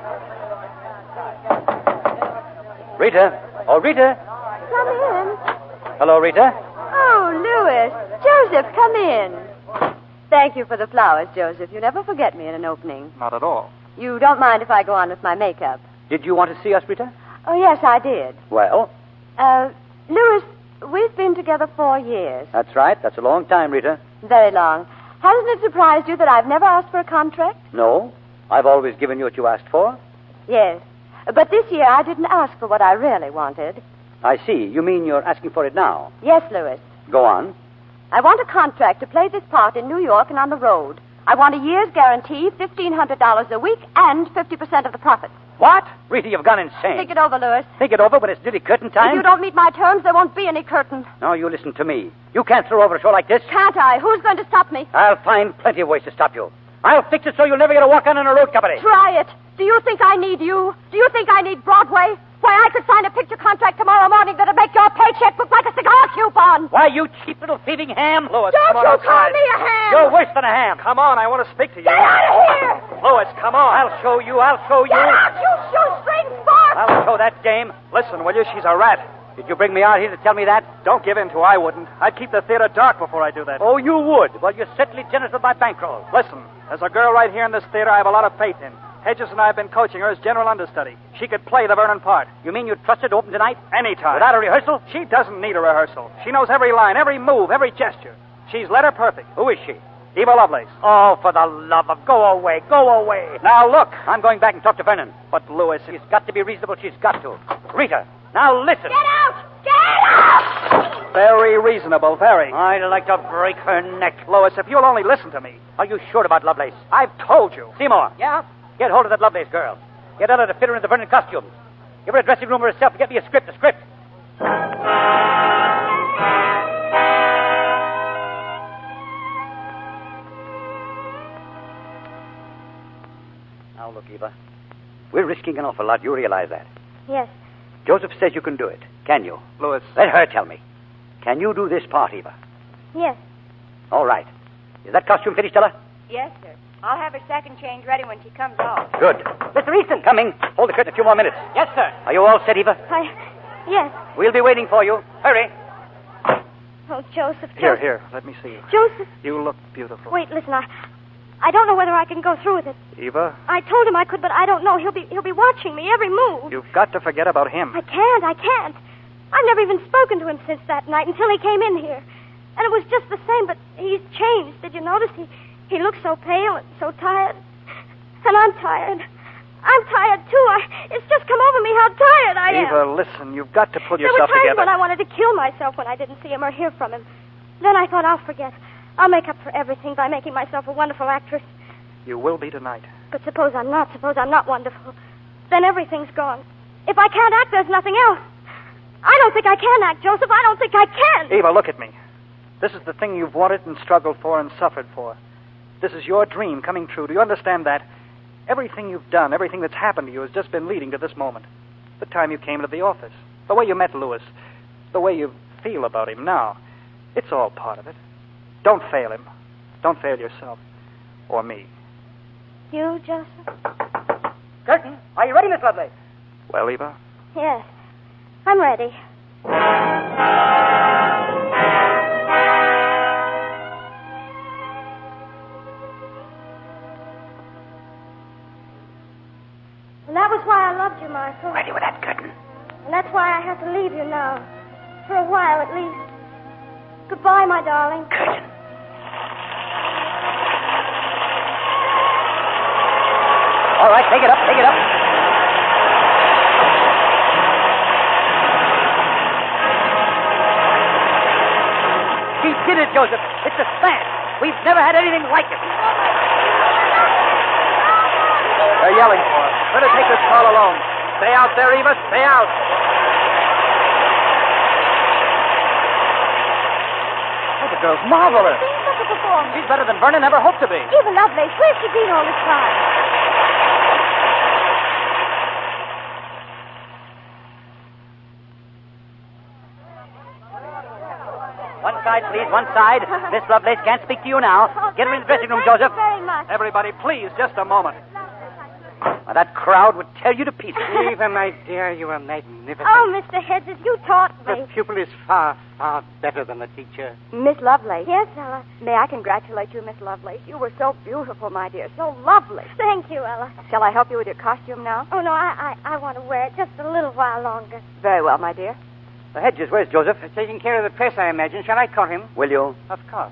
Rita. Oh, Rita. Come in. Hello, Rita. Oh, Louis. Joseph, come in. Thank you for the flowers, Joseph. You never forget me in an opening. Not at all. You don't mind if I go on with my makeup? Did you want to see us, Rita? Oh, yes, I did. Well? Uh, Louis, we've been together four years. That's right. That's a long time, Rita. Very long. Hasn't it surprised you that I've never asked for a contract? No. I've always given you what you asked for. Yes. But this year I didn't ask for what I really wanted. I see. You mean you're asking for it now? Yes, Louis. Go on. I want a contract to play this part in New York and on the road. I want a year's guarantee, fifteen hundred dollars a week, and fifty percent of the profits. What? Rita, you've gone insane. Think it over, Louis. Think it over when it's nearly curtain time? If you don't meet my terms, there won't be any curtain. No, you listen to me. You can't throw over a show like this. Can't I? Who's going to stop me? I'll find plenty of ways to stop you. I'll fix it so you'll never get a walk-on in a road company. Try it. Do you think I need you? Do you think I need Broadway? Why, I could sign a picture contract tomorrow morning that'd make your paycheck look like a cigar coupon. Why, you cheap little thieving ham. Lois, Don't come on you outside. call me a ham. You're worse than a ham. Come on, I want to speak to you. Get out of here. Lois, come on. I'll show you. I'll show you. Get out, you shoestring sport. I'll show that dame. Listen, will you? She's a rat. Did you bring me out here to tell me that? Don't give in to I wouldn't. I'd keep the theater dark before I do that. Oh, you would? Well, you're certainly generous with my bankroll. Listen, there's a girl right here in this theater I have a lot of faith in. Hedges and I have been coaching her as general understudy. She could play the Vernon part. You mean you trust her to open tonight? Anytime. Without a rehearsal? She doesn't need a rehearsal. She knows every line, every move, every gesture. She's letter perfect. Who is she? Eva Lovelace. Oh, for the love of... Go away. Go away. Now, look. I'm going back and talk to Vernon. But, Louis... She's got to be reasonable. She's got to. Rita, now listen. Get out. Get out. Very reasonable, very. I'd like to break her neck. Lois, if you'll only listen to me. Are you sure about Lovelace? I've told you. Seymour. Yeah? Get hold of that Lovelace girl. Get Ella to fit her in the Vernon costumes. Give her a dressing room herself. Get me a script, a script. Now, look, Eva. We're risking an awful lot. You realize that. Yes. Joseph says you can do it. Can you? Louis. Let her tell me. Can you do this part, Eva? Yes. All right. Is that costume finished, Ella? Yes, sir. I'll have her second change ready when she comes off. Good. Mister Easton, coming. Hold the curtain a few more minutes. Yes, sir. Are you all set, Eva? I... Yes. We'll be waiting for you. Hurry. Oh, Joseph, Joseph. Here, here. Let me see you. Joseph. You look beautiful. Wait, listen, I... I don't know whether I can go through with it. Eva, I told him I could, but I don't know. He'll be he'll be watching me every move. you've got to forget about him. I can't, I can't. I've never even spoken to him since that night until he came in here. And it was just the same, but he's changed. Did you notice? He he looks so pale and so tired. And I'm tired. I'm tired, too. I, it's just come over me how tired I am. Eva, listen, you've got to pull There yourself were times together. when I wanted to kill myself when I didn't see him or hear from him. Then I thought, I'll forget. I'll make up for everything by making myself a wonderful actress. You will be tonight. But suppose I'm not. Suppose I'm not wonderful. Then everything's gone. If I can't act, there's nothing else. I don't think I can act, Joseph. I don't think I can. Eva, look at me. This is the thing you've wanted and struggled for and suffered for. This is your dream coming true. Do you understand that? Everything you've done, everything that's happened to you has just been leading to this moment. The time you came to the office, the way you met Louis, the way you feel about him now. It's all part of it. Don't fail him. Don't fail yourself. Or me. You, Joseph? Curtain, are you ready, Miss Lovelace? Well, Eva? Yes. I'm ready. And that was why I loved you, Michael. Ready with that curtain. And that's why I have to leave you now. For a while, at least. Goodbye, my darling. Curtain. All right, take it up, take it up. She did it, Joseph. It's a smash. We've never had anything like it. They're yelling for us. Let her take this call alone. Stay out there, Eva. Stay out. Oh, the girl's marvelous. Look at the performance. She's better than Vernon ever hoped to be. Eva Lovelace, where's she been all this time? One side, please, one side. Miss Lovelace can't speak to you now. Get her in the dressing room, Joseph. Very much. Everybody, please, just a moment. Well, that crowd would tear you to pieces. Eva, my dear, you are magnificent. Oh, Mister Hedges, you taught me. The pupil is far, far better than the teacher. Miss Lovelace. Yes, Ella. May I congratulate you, Miss Lovelace? You were so beautiful, my dear. So lovely. Thank you, Ella. Shall I help you with your costume now? Oh, no, I, I, I want to wear it just a little while longer. Very well, my dear. The Hedges, where's Joseph? Uh, taking care of the press, I imagine. Shall I call him? Will you? Of course.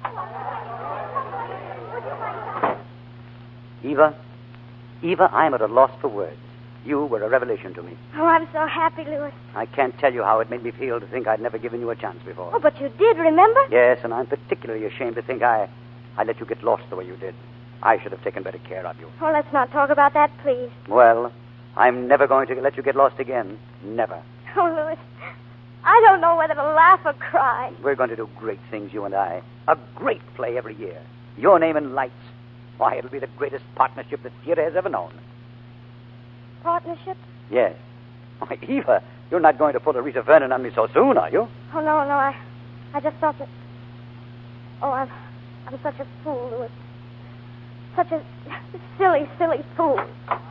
Eva? Eva, I'm at a loss for words. You were a revelation to me. Oh, I'm so happy, Louis. I can't tell you how it made me feel to think I'd never given you a chance before. Oh, but you did, remember? Yes, and I'm particularly ashamed to think I, I let you get lost the way you did. I should have taken better care of you. Oh, let's not talk about that, please. Well, I'm never going to let you get lost again. Never. Oh, Louis, I don't know whether to laugh or cry. We're going to do great things, you and I. A great play every year. Your name in lights. Why, it'll be the greatest partnership the theater has ever known. Partnership? Yes. Why, Eva, you're not going to pull a Rita Vernon on me so soon, are you? Oh, no, no, I I just thought that... Oh, I'm, I'm such a fool, Louis. Such a silly, silly fool.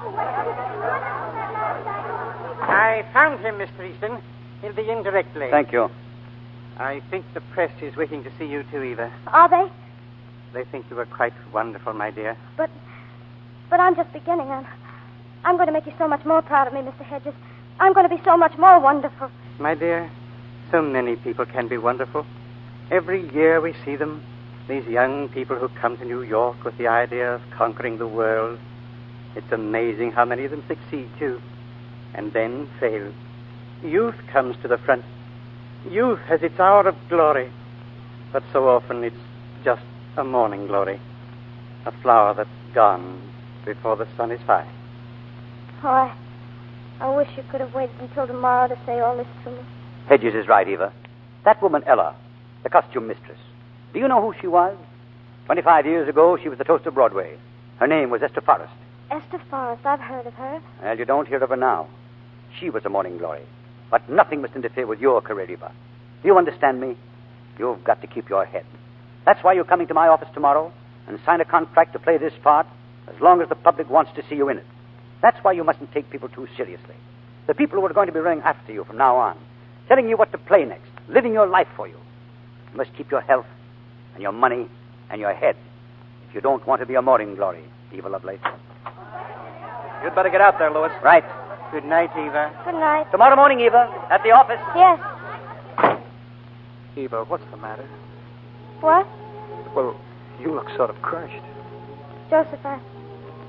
I found him, Mister Easton. He'll be in directly. Thank you. I think the press is waiting to see you too, Eva. Are they? They think you were quite wonderful, my dear. But, but I'm just beginning. I'm, I'm going to make you so much more proud of me, Mister Hedges. I'm going to be so much more wonderful. My dear, so many people can be wonderful. Every year we see them, these young people who come to New York with the idea of conquering the world. It's amazing how many of them succeed, too, and then fail. Youth comes to the front. Youth has its hour of glory, but so often it's just a morning glory, a flower that's gone before the sun is high. Oh, I, I wish you could have waited until tomorrow to say all this to me. Hedges is right, Eva. That woman, Ella, the costume mistress. Do you know who she was? Twenty-five years ago, she was the toast of Broadway. Her name was Esther Forrest. Esther Forrest, I've heard of her. Well, you don't hear of her now. She was a morning glory. But nothing must interfere with your career, Eva. Do you understand me? You've got to keep your head. That's why you're coming to my office tomorrow and sign a contract to play this part as long as the public wants to see you in it. That's why you mustn't take people too seriously. The people who are going to be running after you from now on, telling you what to play next, living your life for you. You must keep your health and your money and your head if you don't want to be a morning glory, Eva Lovelace. You'd better get out there, Louis. Right. Good night, Eva. Good night. Tomorrow morning, Eva, at the office. Yes. Eva, what's the matter? What? Well, you look sort of crushed. Joseph, I...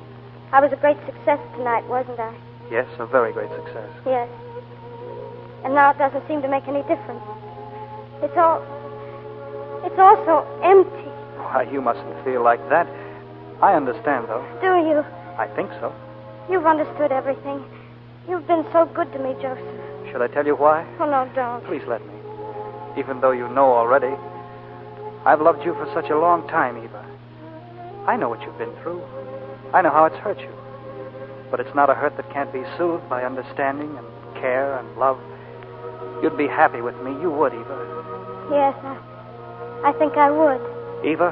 I was a great success tonight, wasn't I? Yes, a very great success. Yes. And now it doesn't seem to make any difference. It's all... It's all so empty. Why, you mustn't feel like that. I understand, though. Do you? I think so. You've understood everything. You've been so good to me, Joseph. Should I tell you why? Oh, no, don't. Please let me. Even though you know already, I've loved you for such a long time, Eva. I know what you've been through. I know how it's hurt you. But it's not a hurt that can't be soothed by understanding and care and love. You'd be happy with me. You would, Eva. Yes, I, I think I would. Eva?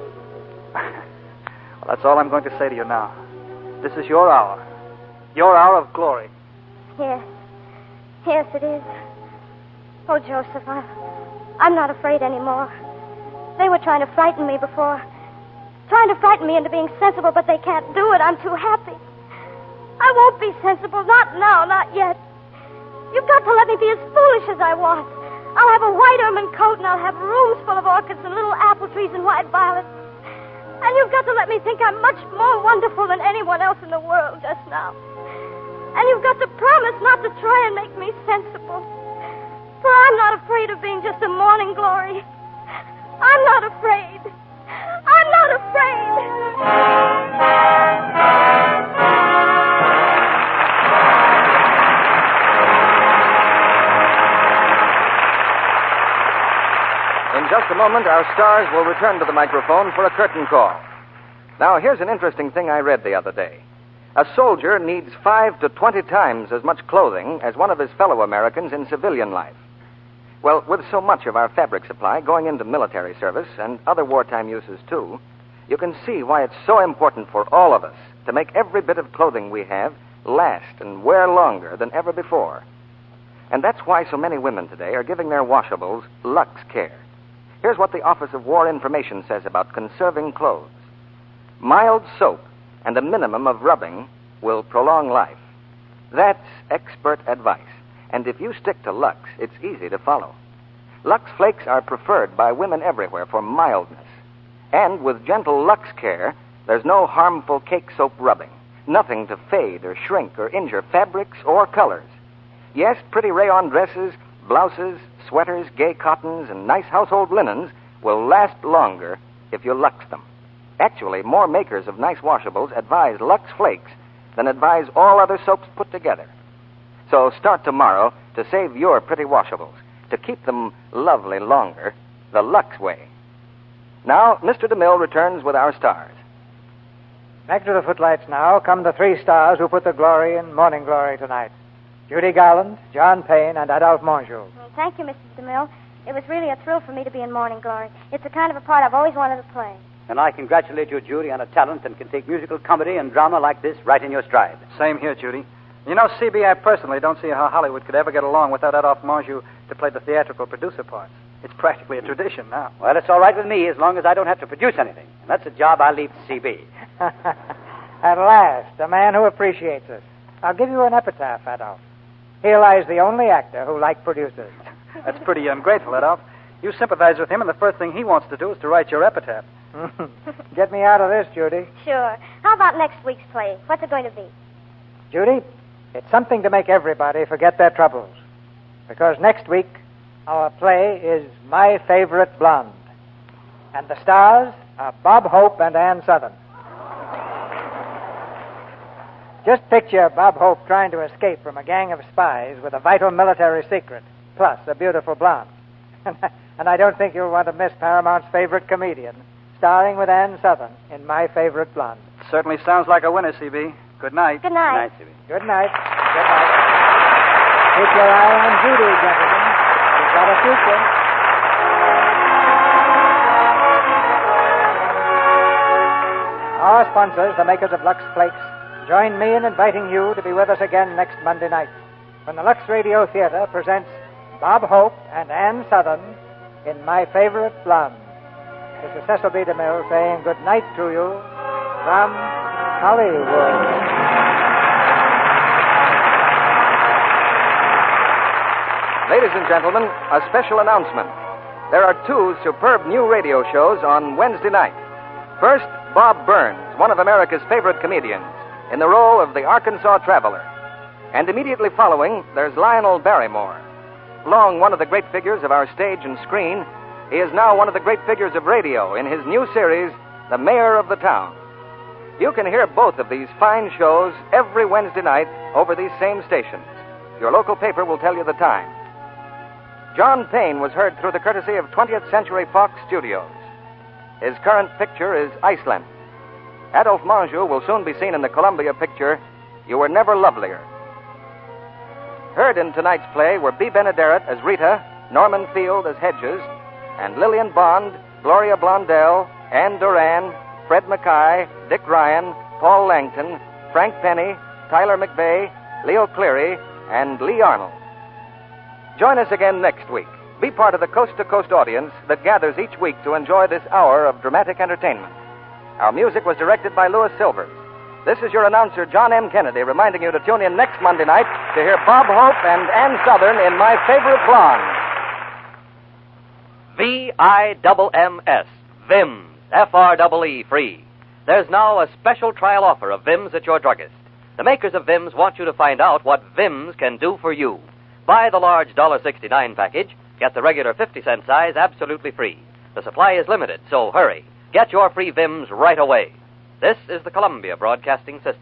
Well, that's all I'm going to say to you now. This is your hour. Your hour of glory. Yes. Yes, it is. Oh, Joseph, I, I'm not afraid anymore. They were trying to frighten me before. Trying to frighten me into being sensible, but they can't do it. I'm too happy. I won't be sensible. Not now, not yet. You've got to let me be as foolish as I want. I'll have a white ermine coat, and I'll have rooms full of orchids and little apple trees and white violets. And you've got to let me think I'm much more wonderful than anyone else in the world just now. And you've got to promise not to try and make me sensible. For I'm not afraid of being just a morning glory. I'm not afraid. I'm not afraid. In just a moment, our stars will return to the microphone for a curtain call. Now, here's an interesting thing I read the other day. A soldier needs five to twenty times as much clothing as one of his fellow Americans in civilian life. Well, with so much of our fabric supply going into military service and other wartime uses, too, you can see why it's so important for all of us to make every bit of clothing we have last and wear longer than ever before. And that's why so many women today are giving their washables Lux Care. Here's what the Office of War Information says about conserving clothes. Mild soap and a minimum of rubbing will prolong life. That's expert advice. And if you stick to Lux, it's easy to follow. Lux Flakes are preferred by women everywhere for mildness. And with gentle Lux Care, there's no harmful cake soap rubbing. Nothing to fade or shrink or injure fabrics or colors. Yes, pretty rayon dresses, blouses, sweaters, gay cottons, and nice household linens will last longer if you Lux them. Actually, more makers of nice washables advise Lux Flakes than advise all other soaps put together. So start tomorrow to save your pretty washables, to keep them lovely longer, the Lux way. Now, Mister DeMille returns with our stars. Back to the footlights now come the three stars who put the glory in Morning Glory tonight. Judy Garland, John Payne, and Adolphe Monjou. Well, thank you, Mister DeMille. It was really a thrill for me to be in Morning Glory. It's the kind of a part I've always wanted to play. And I congratulate you, Judy, on a talent that can take musical comedy and drama like this right in your stride. Same here, Judy. You know, C B, I personally don't see how Hollywood could ever get along without Adolphe Monjou to play the theatrical producer parts. It's practically a tradition now. Well, it's all right with me as long as I don't have to produce anything. And that's a job I leave to C B. At last, a man who appreciates us. I'll give you an epitaph, Adolphe. Here lies the only actor who liked producers. That's pretty ungrateful, Adolphe. You sympathize with him, and the first thing he wants to do is to write your epitaph. Get me out of this, Judy. Sure. How about next week's play? What's it going to be? Judy, it's something to make everybody forget their troubles. Because next week, our play is My Favorite Blonde. And the stars are Bob Hope and Ann Sothern. Just picture Bob Hope trying to escape from a gang of spies with a vital military secret, plus a beautiful blonde. And I don't think you'll want to miss Paramount's favorite comedian, starring with Ann Sothern in My Favorite Blonde. Certainly sounds like a winner, C B. Good night. Good night. Good night, C B. Good night. Good night. Keep your eye on Judy, gentlemen. She's got a future. Our sponsors, the makers of Lux Flakes, join me in inviting you to be with us again next Monday night when the Lux Radio Theater presents Bob Hope and Ann Sothern in My Favorite Blonde. This is Cecil B. DeMille saying good night to you from Hollywood. Ladies and gentlemen, a special announcement. There are two superb new radio shows on Wednesday night. First, Bob Burns, one of America's favorite comedians, in the role of the Arkansas Traveler. And immediately following, there's Lionel Barrymore. Long one of the great figures of our stage and screen, he is now one of the great figures of radio in his new series, The Mayor of the Town. You can hear both of these fine shows every Wednesday night over these same stations. Your local paper will tell you the time. John Payne was heard through the courtesy of twentieth Century Fox Studios. His current picture is Iceland. Adolphe Menjou will soon be seen in the Columbia picture, You Were Never Lovelier. Heard in tonight's play were Bea Benaderet as Rita, Norman Field as Hedges, and Lillian Bond, Gloria Blondell, Anne Duran, Fred Mackay, Dick Ryan, Paul Langton, Frank Penny, Tyler McVeigh, Leo Cleary, and Lee Arnold. Join us again next week. Be part of the coast-to-coast audience that gathers each week to enjoy this hour of dramatic entertainment. Our music was directed by Louis Silvers. This is your announcer, John M. Kennedy, reminding you to tune in next Monday night to hear Bob Hope and Ann Southern in My Favorite Blonde. V I M M S, Vims, F R E E, free. There's now a special trial offer of Vims at your druggist. The makers of Vims want you to find out what Vims can do for you. Buy the large one dollar sixty-nine package, get the regular fifty cent size absolutely free. The supply is limited, so hurry. Get your free Vims right away. This is the Columbia Broadcasting System.